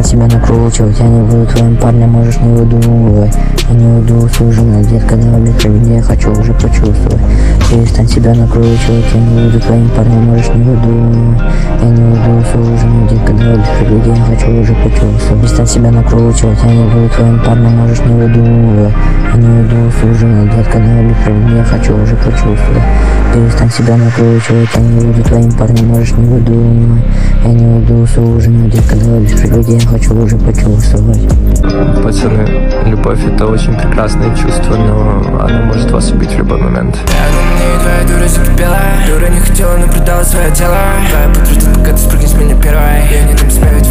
себя накручивать, я не буду твоим парнем, можешь не выдумывать. Я не уйду суженый, детка, давай без проведи, я хочу уже почувствовать. Перестань себя накручивать, я не буду твоим парнем, можешь не выдумывать. Я не уйду суженый, детка, давай без проведи, я хочу уже почувствовать. Перестань себя накручивать, я не буду твоим парнем, можешь не выдумывать. Я не уйду суженый, детка, давай без проведи, я хочу уже почувствовать. Перестань себя накручивать, я не буду твоим парнем, можешь не выдумывать. Я не уйду суженый, детка, давай без проведи, я хочу уже почувствовать. Пацаны, любовь это очень прекрасное чувство, но она может вас убить в любой момент. Твоя дура закипела, дура не хотела, но продала свое тело. Твоя подтвердит, пока ты спрыгнешь с меня первой. Я не дам себя ведь